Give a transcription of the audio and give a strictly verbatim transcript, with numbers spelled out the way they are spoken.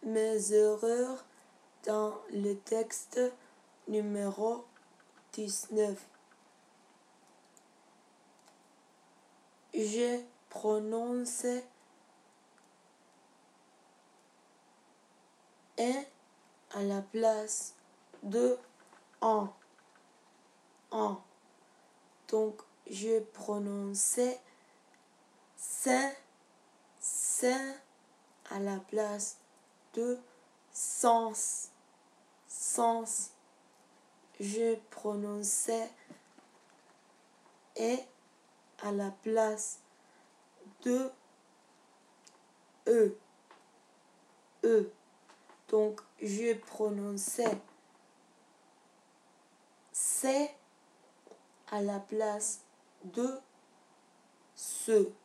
mes erreurs dans le texte numéro dix-neuf. Je prononce un à la place de un. un. Donc, je prononce cinq, cinq à la place de sens, sens. Je prononce et à la place de e, e. Donc, je prononce c'est à la place de ce.